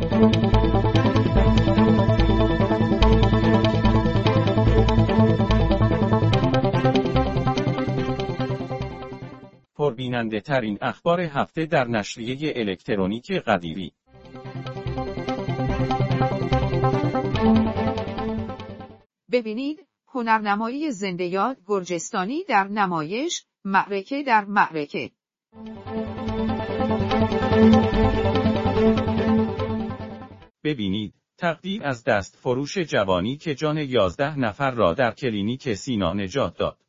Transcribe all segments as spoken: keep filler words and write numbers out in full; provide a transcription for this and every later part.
پربیننده ترین اخبار هفته در نشریه الکترونیک قدیری. ببینید، هنرنمایی زنده‌یاد گرجستانی در نمایش، معرکه در معرکه. ببینید، تقدیر از دست فروش جوانی که جان یازده نفر را در کلینیک سینا نجات داد.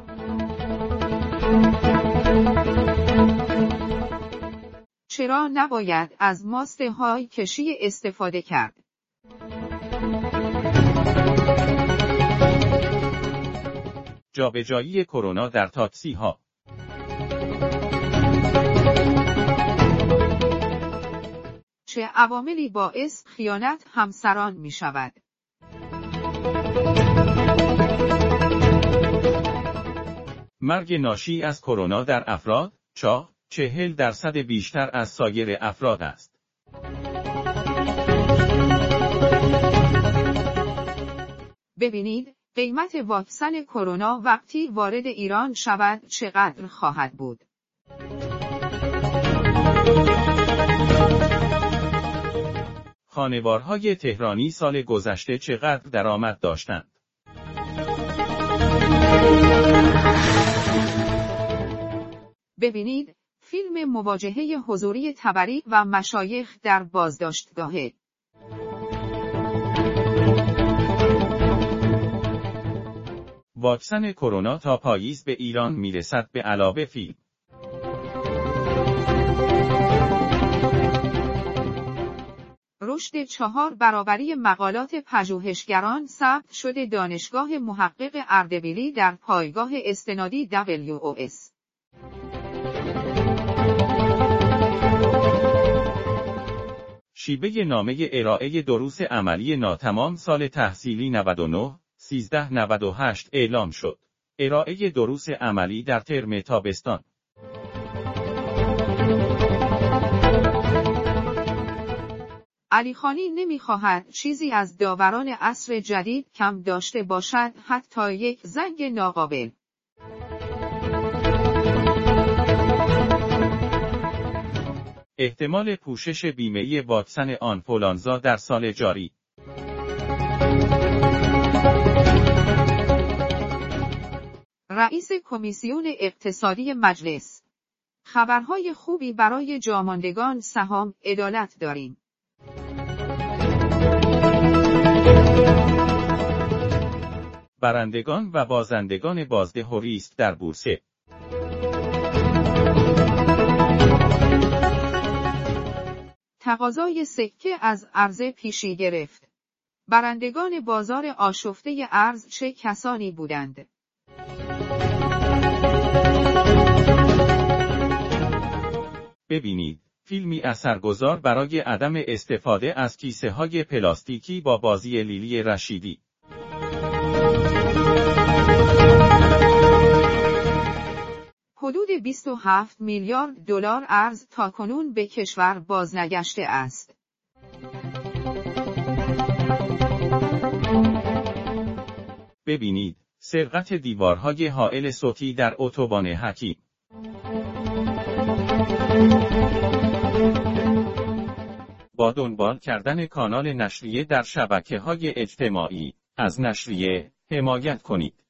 چرا نباید از ماست های کشی استفاده کرد؟ جابجایی کرونا در تاکسی ها. چه عواملی باعث خیانت همسران می شود؟ مرگ ناشی از کرونا در افراد، چاق، چهل درصد بیشتر از سایر افراد است. ببینید، قیمت واکسن کرونا وقتی وارد ایران شود چقدر خواهد بود. خانوارهای تهرانی سال گذشته چقدر درآمد داشتند؟ ببینید، فیلم مواجهه حضوری تبری و مشایخ در بازداشتگاه. واکسن کرونا تا پاییز به ایران میرسد به علاوه فیلم. رشد چهار برابری مقالات پژوهشگران ثبت شده دانشگاه محقق اردبیلی در پایگاه استنادی دبلیو او اس. شیوه نامه ارائه دروس عملی ناتمام سال تحصیلی نود و نه سیزده نود و هشت اعلام شد. ارائه دروس عملی در ترم تابستان. علیخانی نمی‌خواهد چیزی از داوران عصر جدید کم داشته باشد، حتی یک زنگ ناقابل. احتمال پوشش بیمه‌ای واکسن آنفولانزا در سال جاری. رئیس کمیسیون اقتصادی مجلس: خبرهای خوبی برای جاماندگان سهام عدالت داریم. برندگان و بازندگان بازده هوریست در بورسه. تقاضای سکه از عرضه پیشی گرفت. برندگان بازار آشفته ارز چه کسانی بودند؟ ببینید، فیلمی اثرگذار برای عدم استفاده از کیسه های پلاستیکی با بازی لیلی رشیدی. حدود بیست و هفت میلیارد دلار ارز تاکنون به کشور بازنگشته است. ببینید، سرقت دیوارهای حائل صوتی در اتوبان حکیم. با دنبال کردن کانال نشریه در شبکه‌های اجتماعی، از نشریه حمایت کنید.